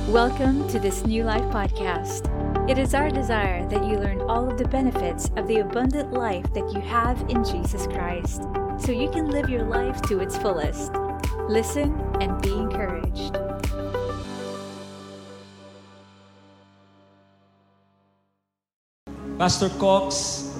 Welcome to this New Life podcast. It is our desire that you learn all of the benefits of the abundant life that you have in Jesus Christ, so you can live your life to its fullest. Listen and be encouraged. Pastor Cox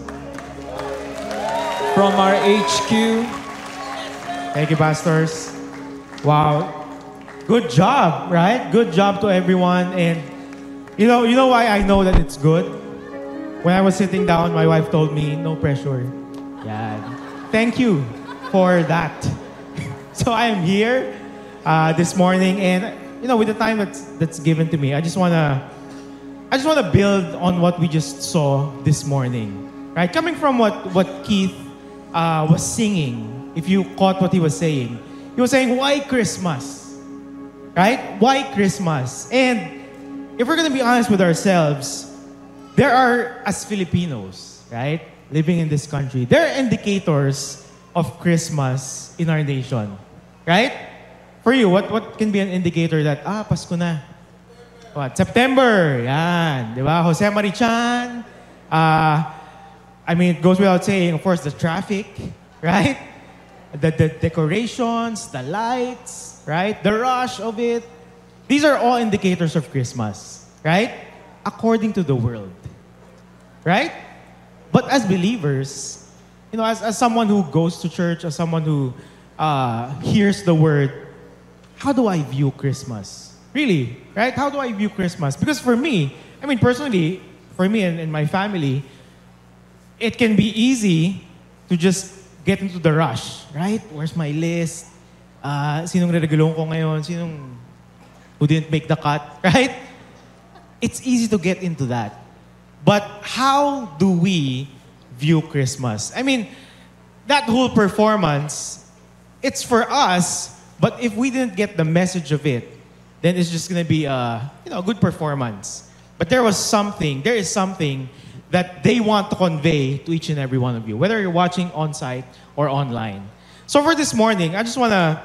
from our HQ. Thank you, pastors. Wow. Good job, right? Good job to everyone. And you know why I know that it's good? When I was sitting down, my wife told me, no pressure. Yeah. Thank you for that. So I am here this morning, and with the time that's given to me, I just wanna build on what we just saw this morning, right? Coming from what Keith was singing, if you caught what he was saying why Christmas, right? Why Christmas? And if we're gonna be honest with ourselves, there are, as Filipinos, right, living in this country, there are indicators of Christmas in our nation, right? For you, what can be an indicator that Pasko na? What? September, yan, di ba? Jose Marichan. It goes without saying, of course, the traffic, right? The decorations, the lights, right? The rush of it. These are all indicators of Christmas, right? According to the world, right? But as believers, as someone who goes to church, as someone who hears the word, how do I view Christmas? Really, right? How do I view Christmas? Because for me, personally, for me and my family, it can be easy to just get into the rush, right? Where's my list? Sinong re-regulong ko ngayon? Who didn't make the cut, right? It's easy to get into that. But how do we view Christmas? That whole performance, it's for us, but if we didn't get the message of it, then it's just gonna be a good performance. But there is something that they want to convey to each and every one of you, whether you're watching on site or online. So for this morning, I just wanna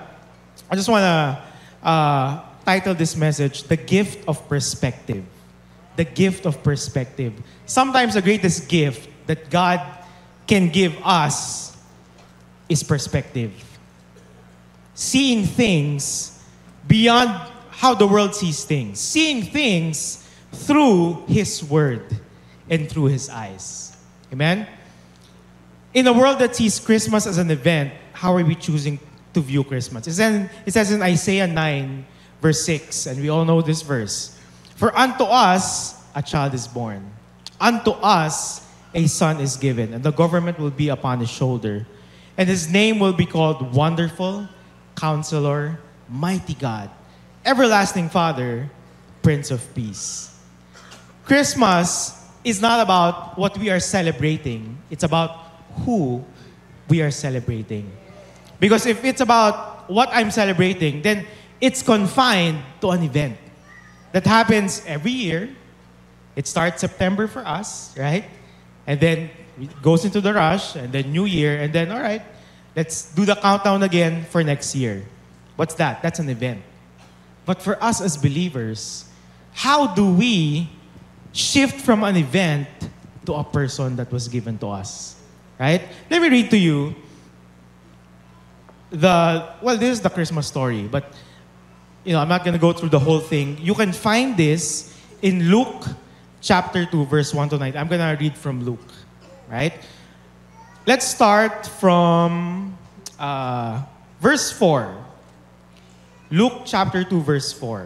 title this message, The Gift of Perspective. The gift of perspective. Sometimes the greatest gift that God can give us is perspective. Seeing things beyond how the world sees things. Seeing things through His Word and through His eyes. Amen? In a world that sees Christmas as an event, how are we choosing to view Christmas? It says in Isaiah 9, verse 6, and we all know this verse, "For unto us a child is born. Unto us a son is given, and the government will be upon his shoulder. And his name will be called Wonderful, Counselor, Mighty God, Everlasting Father, Prince of Peace." Christmas is not about what we are celebrating. It's about who we are celebrating. Because if it's about what I'm celebrating, then it's confined to an event that happens every year. It starts September for us, right? And then it goes into the rush, and then New Year, and then, all right, let's do the countdown again for next year. What's that? That's an event. But for us as believers, how do we shift from an event to a person that was given to us? Right? Let me read to you this is the Christmas story, but I'm not going to go through the whole thing. You can find this in Luke chapter 2, verse 1 to 9. I'm going to read from Luke, right? Let's start from verse 4. Luke chapter 2, verse 4.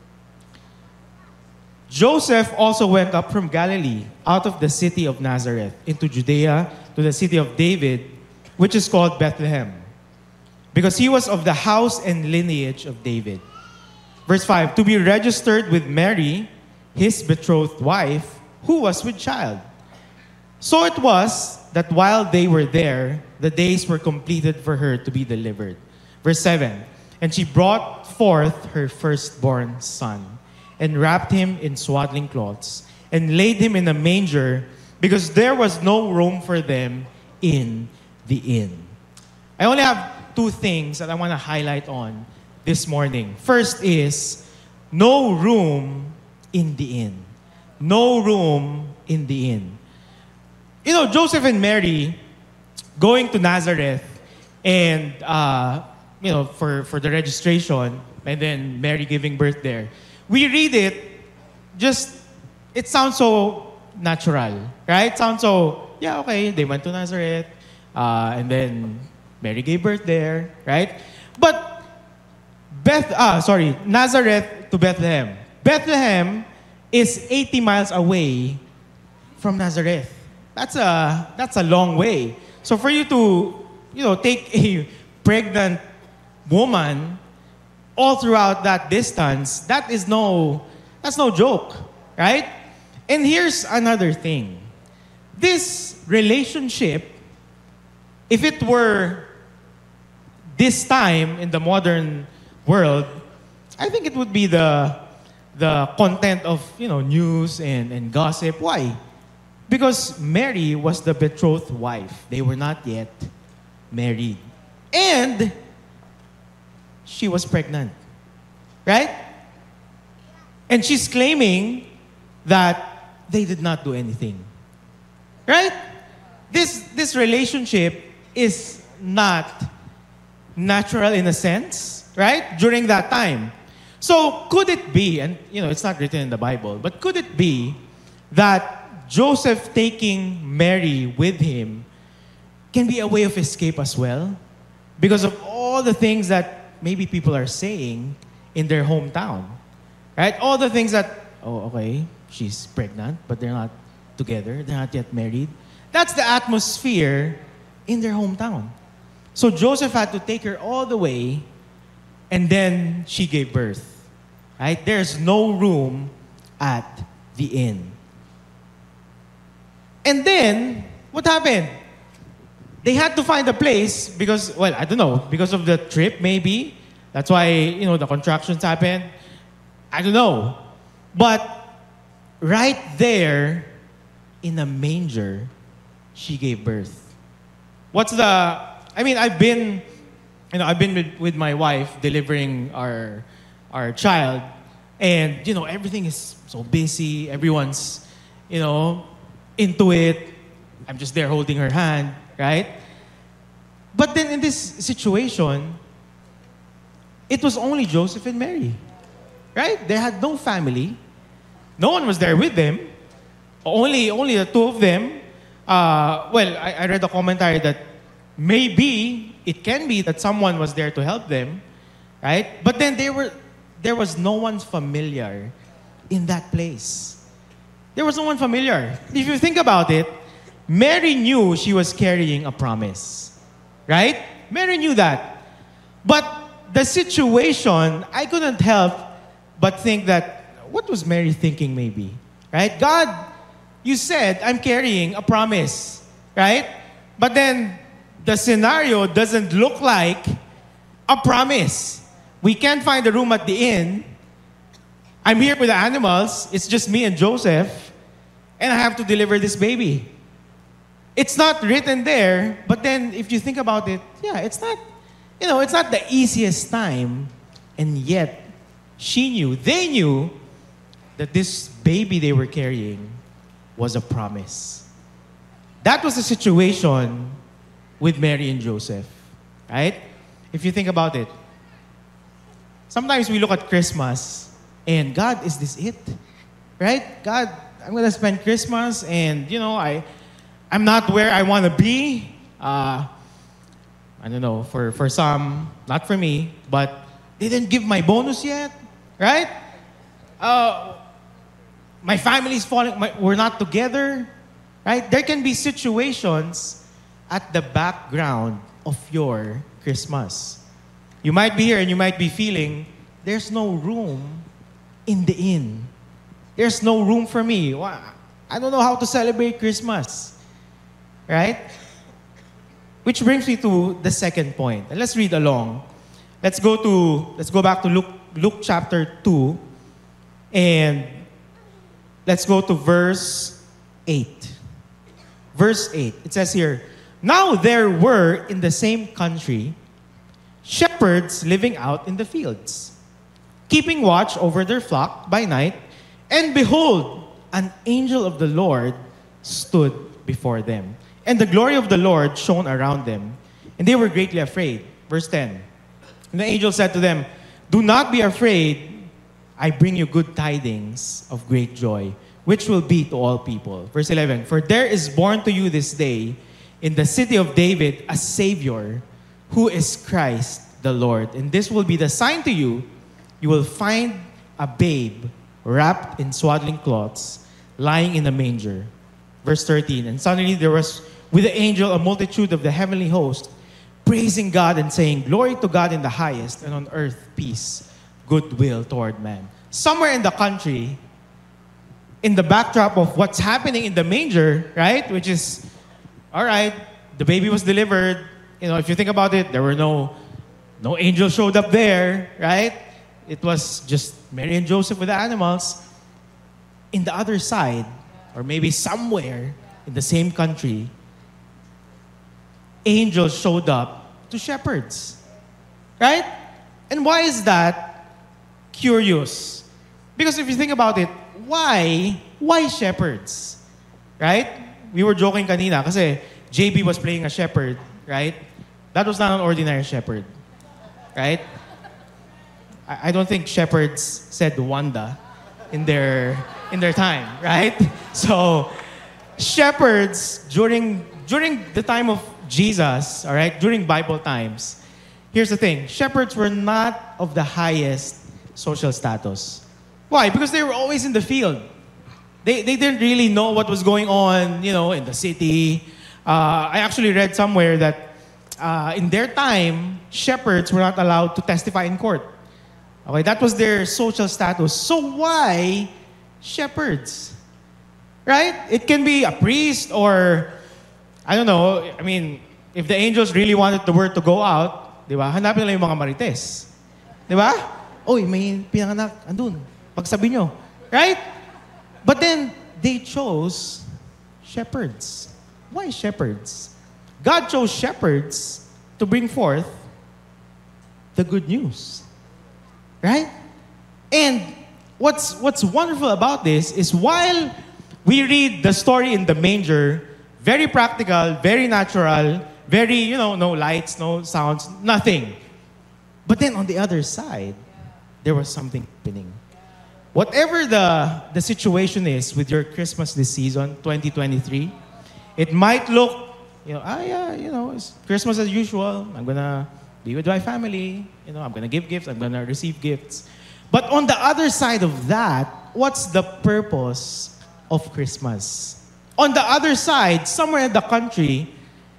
"Joseph also went up from Galilee, out of the city of Nazareth, into Judea, to the city of David, which is called Bethlehem, because he was of the house and lineage of David." Verse 5, "To be registered with Mary, his betrothed wife, who was with child. So it was that while they were there, the days were completed for her to be delivered." Verse 7, "And she brought forth her firstborn son, and wrapped him in swaddling cloths, and laid him in a manger, because there was no room for them in the inn." I only have two things that I want to highlight on this morning. First is no room in the inn. No room in the inn. You know, Joseph and Mary going to Nazareth and, for the registration, and then Mary giving birth there. We read it, it sounds so natural, right? Sounds so, yeah, okay, they went to Nazareth, and then Mary gave birth there, right? But Nazareth to Bethlehem. Bethlehem is 80 miles away from Nazareth. That's a long way. So for you to, take a pregnant woman all throughout that distance, that's no joke, right? And here's another thing. This relationship, if it were this time in the modern world, I think it would be the content of news and gossip. Why? Because Mary was the betrothed wife. They were not yet married. And she was pregnant. Right? And she's claiming that they did not do anything. Right? This relationship is not natural in a sense, right? During that time. So could it be, and it's not written in the Bible, but could it be that Joseph taking Mary with him can be a way of escape as well? Because of all the things that maybe people are saying in their hometown, right? All the things that, she's pregnant, but they're not together, they're not yet married. That's the atmosphere in their hometown. So Joseph had to take her all the way, and then she gave birth. Right? There's no room at the inn. And then, what happened? They had to find a place because, I don't know, because of the trip maybe. That's why, the contractions happened. I don't know. But right there in a manger, she gave birth. I've been with my wife delivering our child, and everything is so busy. Everyone's into it. I'm just there holding her hand, right? But then in this situation, it was only Joseph and Mary, right? They had no family. No one was there with them. Only the two of them. I read a commentary that maybe it can be that someone was there to help them, right? But then there was no one familiar in that place. There was no one familiar. If you think about it, Mary knew she was carrying a promise, right? Mary knew that. But the situation, I couldn't help but think that, what was Mary thinking maybe? Right? God, you said I'm carrying a promise, right? But then the scenario doesn't look like a promise. We can't find a room at the inn. I'm here with the animals. It's just me and Joseph. And I have to deliver this baby. It's not written there, but then if you think about it, it's not, it's not the easiest time. And yet, they knew that this baby they were carrying was a promise. That was the situation with Mary and Joseph, right? If you think about it, sometimes we look at Christmas and God, is this it? Right? God, I'm going to spend Christmas and, I'm not where I want to be. I don't know, for some, not for me, but they didn't give my bonus yet, right? My family's falling, we're not together, right? There can be situations at the background of your Christmas. You might be here and you might be feeling, there's no room in the inn. There's no room for me. I don't know how to celebrate Christmas. Right? Which brings me to the second point. And let's read along. Let's go back to Luke chapter 2. And let's go to verse 8. Verse 8. It says here, now there were in the same country shepherds living out in the fields, keeping watch over their flock by night. And behold, an angel of the Lord stood before them. And the glory of the Lord shone around them. And they were greatly afraid. Verse 10. And the angel said to them, "Do not be afraid. I bring you good tidings of great joy, which will be to all people." Verse 11. "For there is born to you this day in the city of David a Savior, who is Christ the Lord. And this will be the sign to you. You will find a babe wrapped in swaddling cloths, lying in a manger." Verse 13. "And suddenly there was with the angel a multitude of the heavenly host, praising God and saying, 'Glory to God in the highest, and on earth peace, goodwill toward man.'" Somewhere in the country, in the backdrop of what's happening in the manger, right? Which is, all right, the baby was delivered. You know, if you think about it, there were no angel showed up there, right? It was just Mary and Joseph with the animals. In the other side, or maybe somewhere in the same country, angels showed up to shepherds, right? And why is that curious? Because if you think about it, why shepherds, right? We were joking kanina kasi JB was playing a shepherd, right? That was not an ordinary shepherd, right? I don't think shepherds said Wanda in their time, right? So shepherds during the time of Jesus, all right, during Bible times, here's the thing: shepherds were not of the highest social status. Why? Because they were always in the field. They didn't really know what was going on, you know, in the city. I actually read somewhere that in their time, shepherds were not allowed to testify in court. Okay, that was their social status. So why shepherds? Right? It can be a priest or, I don't know, I mean, if the angels really wanted the word to go out, di ba, hanapin nila yung mga marites. Di ba? Oy, may pinanganak, andun. Pagsabi nyo. Right? But then, they chose shepherds. Why shepherds? God chose shepherds to bring forth the good news. Right? And what's wonderful about this is while we read the story in the manger, very practical, very natural, very, no lights, no sounds, nothing. But then on the other side, there was something happening. Whatever the situation is with your Christmas this season, 2023, it might look, it's Christmas as usual. I'm gonna be with my family. I'm gonna give gifts. I'm gonna receive gifts. But on the other side of that, what's the purpose of Christmas? On the other side, somewhere in the country,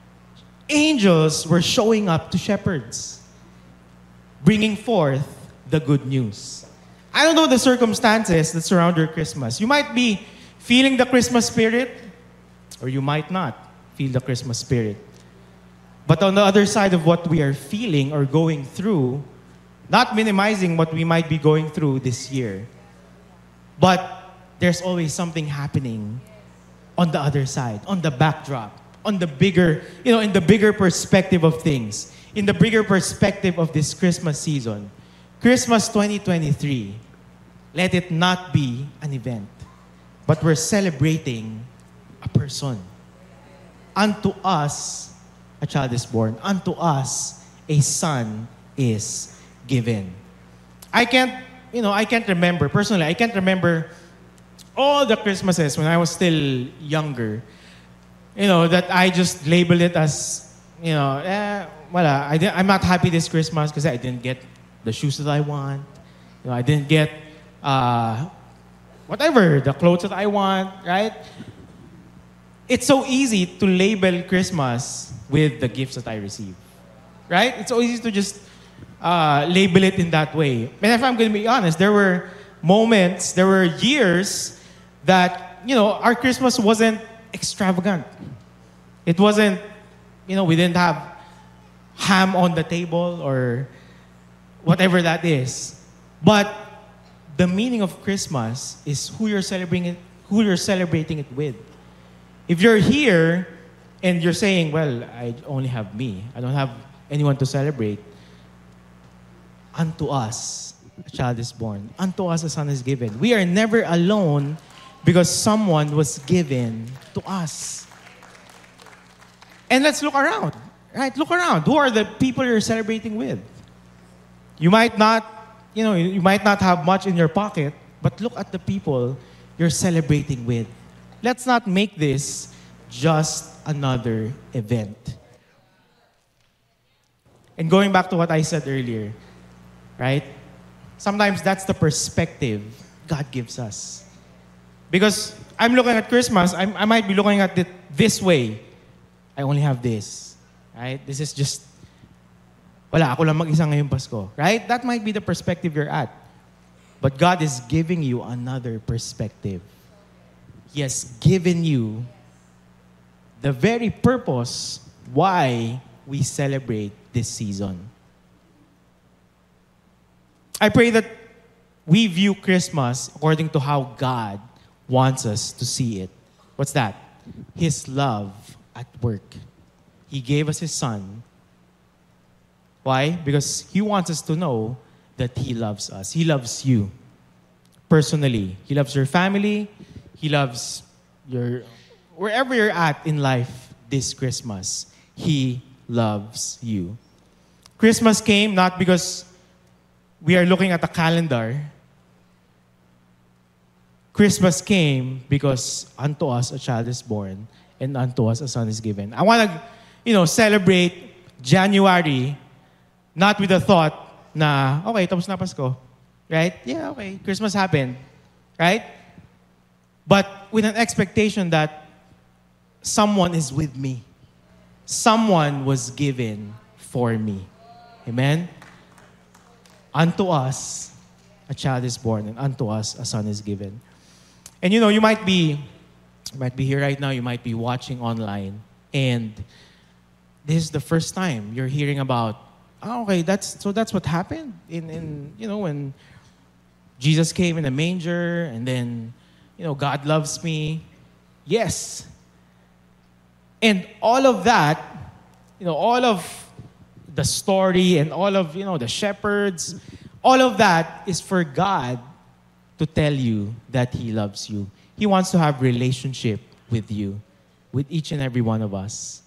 angels were showing up to shepherds, bringing forth the good news. I don't know the circumstances that surround your Christmas. You might be feeling the Christmas spirit, or you might not feel the Christmas spirit. But on the other side of what we are feeling or going through, not minimizing what we might be going through this year, but there's always something happening on the other side, on the backdrop, on the bigger, in the bigger perspective of things, in the bigger perspective of this Christmas season. Christmas 2023, let it not be an event, but we're celebrating a person. Unto us, a child is born. Unto us, a son is given. I can't remember, personally, I can't remember all the Christmases when I was still younger, that I just labeled it as, I'm not happy this Christmas because I didn't get the shoes that I want. I didn't get whatever, the clothes that I want, right? It's so easy to label Christmas with the gifts that I receive, right? It's so easy to just label it in that way. And if I'm going to be honest, there were moments, there were years that, our Christmas wasn't extravagant. It wasn't, we didn't have ham on the table or whatever that is. But the meaning of Christmas is who you're celebrating it with. If you're here and you're saying, well, I only have me, I don't have anyone to celebrate, unto us a child is born. Unto us a son is given. We are never alone because someone was given to us. And let's look around. Right? Look around. Who are the people you're celebrating with? You might not, you might not have much in your pocket, but look at the people you're celebrating with. Let's not make this just another event. And going back to what I said earlier, right? Sometimes that's the perspective God gives us. Because I'm looking at Christmas, I might be looking at it this way. I only have this, right? This is just, wala, ako lang mag-isa ngayong Pasko, right? That might be the perspective you're at. But God is giving you another perspective. He has given you the very purpose why we celebrate this season. I pray that we view Christmas according to how God wants us to see it. What's that? His love at work. He gave us His Son. Why? Because He wants us to know that He loves us. He loves you personally. He loves your family. He loves wherever you're at in life this Christmas. He loves you. Christmas came not because we are looking at a calendar. Christmas came because unto us a child is born and unto us a son is given. I want to, celebrate January not with the thought na, okay, tapos na Pasko. Right? Yeah, okay, Christmas happened. Right? But with an expectation that someone is with me. Someone was given for me. Amen? Unto us, a child is born, and unto us, a son is given. And you might be here right now, you might be watching online, and this is the first time you're hearing about, okay, that's what happened in when Jesus came in a manger, and then, God loves me. Yes. And all of that, all of the story and all of, the shepherds, all of that is for God to tell you that He loves you. He wants to have relationship with you, with each and every one of us.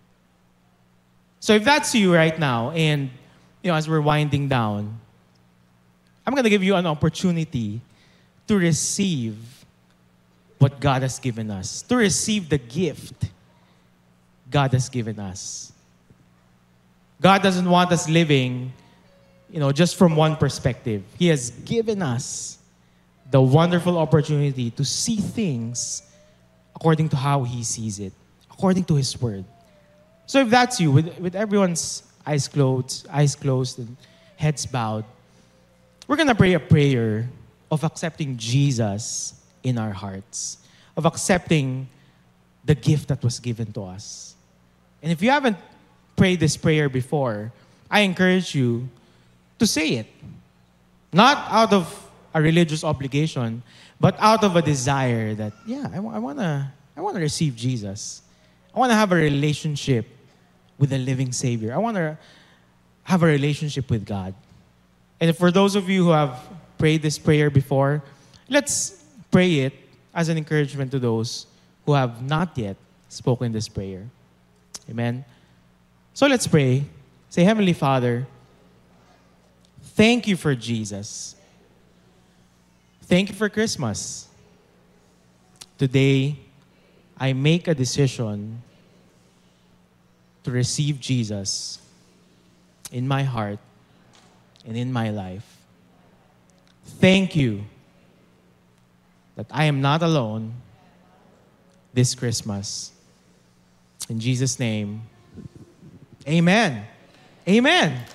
So if that's you right now, and, as we're winding down, I'm going to give you an opportunity to receive what God has given us, to receive the gift God has given us. God doesn't want us living, just from one perspective. He has given us the wonderful opportunity to see things according to how He sees it, according to His Word. So if that's you, with everyone's eyes closed and heads bowed, we're going to pray a prayer of accepting Jesus in our hearts, of accepting the gift that was given to us. And if you haven't prayed this prayer before, I encourage you to say it. Not out of a religious obligation, but out of a desire that, I want to receive Jesus. I want to have a relationship with the living Savior. I want to have a relationship with God. And for those of you who have prayed this prayer before, let's pray it as an encouragement to those who have not yet spoken this prayer. Amen. So let's pray. Say, Heavenly Father, thank you for Jesus. Thank you for Christmas. Today, I make a decision to receive Jesus in my heart and in my life. Thank you that I am not alone this Christmas. In Jesus' name, amen. Amen.